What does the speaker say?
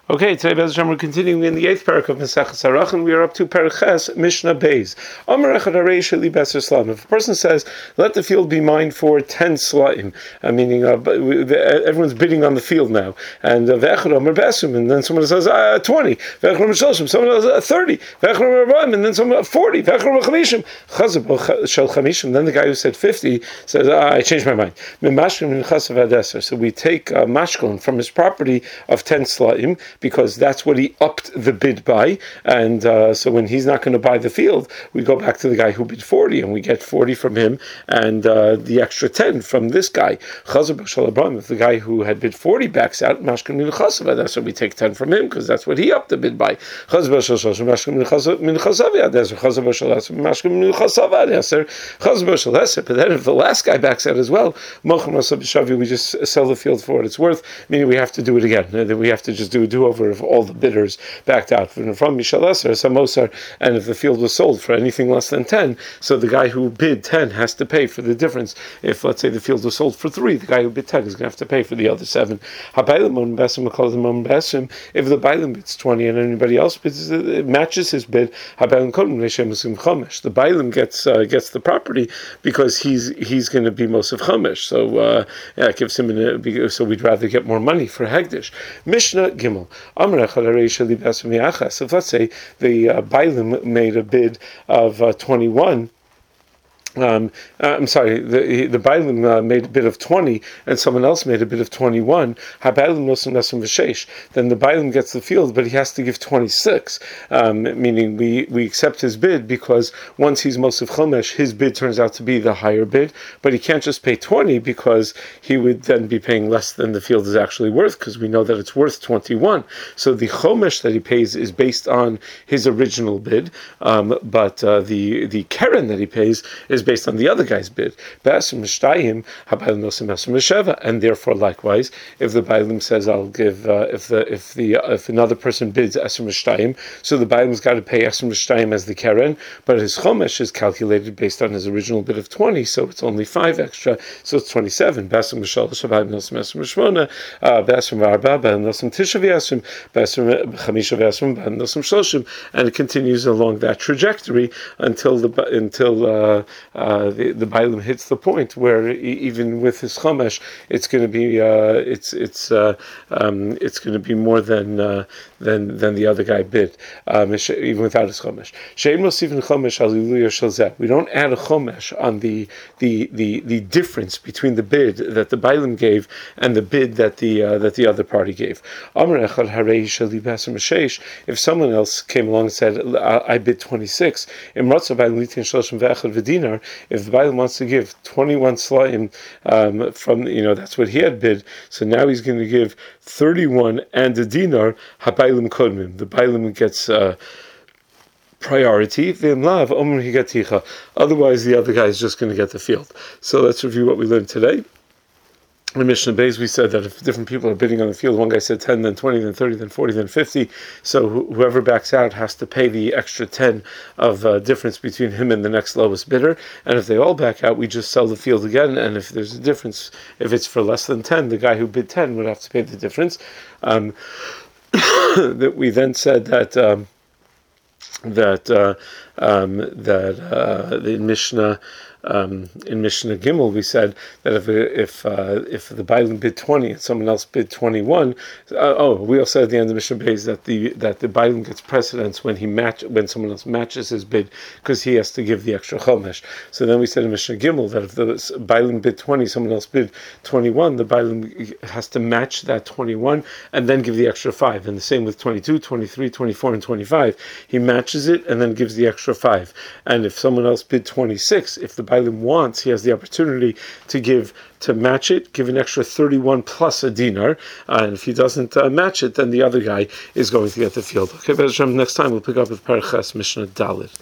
Okay, today Bez Hashem, we're continuing in the 8th parak of Maseches Harach, and we are up to Parak Ches, Mishnah Beis. Amar echad harei sheli beser slaim. If a person says, let the field be mine for 10 slaim, meaning everyone's bidding on the field now, and ve'echad amar besim, and then someone says 20, ve'echad amar shalshim, someone says 30, ve'echad amar arbaim, and then someone 40, ve'echad amar chamishim, chazab shel chamishim. Then the guy who said 50 says, I changed my mind. Mimashkim min chasav ad eser. So we take mashkon from his property of 10 slaim, because that's what he upped the bid by, and so when he's not going to buy the field, we go back to the guy who bid 40, and we get 40 from him, and the extra 10 from this guy. If the guy who had bid 40 backs out, so we take 10 from him, because that's what he upped the bid by. But then if the last guy backs out as well, we just sell the field for what it's worth, meaning we have to do it again. Then we have to just do a do-over if all the bidders backed out from Mishal Eser, Samosar, and if the field was sold for anything less than 10, so the guy who bid 10 has to pay for the difference. If, let's say, the field was sold for 3, the guy who bid 10 is going to have to pay for the other 7. If the Bailam bids 20 and anybody else bids, matches his bid, the Bailam gets the property because he's going to be Mosef Chamesh, so it gives him so we'd rather get more money for Hegdish. Mishnah Gimel. So if let's say the Bailam made a bid of 21. The Bailam made a bid of 20, and someone else made a bid of 21. Then the Bailam gets the field, but he has to give 26. Meaning we accept his bid because once he's Mosef Chomesh, his bid turns out to be the higher bid, but he can't just pay 20 because he would then be paying less than the field is actually worth, because we know that it's worth 21. So the Chomesh that he pays is based on his original bid, but the Keren that he pays is based on the other guy's bid. And therefore, likewise, if the Bailam says, I'll give, if another person bids Esrim Mishtayim, so the Bailam's got to pay Esrim Mishtayim as the Keren, but his Chomesh is calculated based on his original bid of 20, so it's only 5 extra, so it's 27. And it continues along that trajectory until the Bailam hits the point where even with his Chomesh, it's going to be it's going to be more than the other guy bid, even without his Chomesh. We don't add a Chomesh on the difference between the bid that the Bailam gave and the bid that the other party gave. If someone else came along and said, I bid 26, if the Bailam wants to give 21 slaim from, that's what he had bid, so now he's going to give 31 and a dinar, ha-Bailam kodmim. The Bailam gets priority, otherwise the other guy is just going to get the field. So let's review what we learned today. In Mishnah Beis, we said that if different people are bidding on the field, one guy said 10, then 20, then 30, then 40, then 50, so whoever backs out has to pay the extra 10 of difference between him and the next lowest bidder, and if they all back out, we just sell the field again, and if there's a difference, if it's for less than 10, the guy who bid 10 would have to pay the difference. That we then said that in Mishnah Gimel, we said that if the Bailam bid 20 and someone else bid 21, we also said at the end of Mishnah Beis that the Bailam gets precedence when someone else matches his bid, because he has to give the extra Chomesh. So then we said in Mishnah Gimel that if the Bailam bid 20, someone else bid 21, the Bailam has to match that 21 and then give the extra 5. And the same with 22, 23, 24, and 25. He matches it and then gives the extra 5. And if someone else bid 26, if the Bailam wants, he has the opportunity to match it, give an extra 31 plus a dinar, and if he doesn't match it, then the other guy is going to get the field. Okay, next time we'll pick up with Parak Ches, Mishnah Dalet.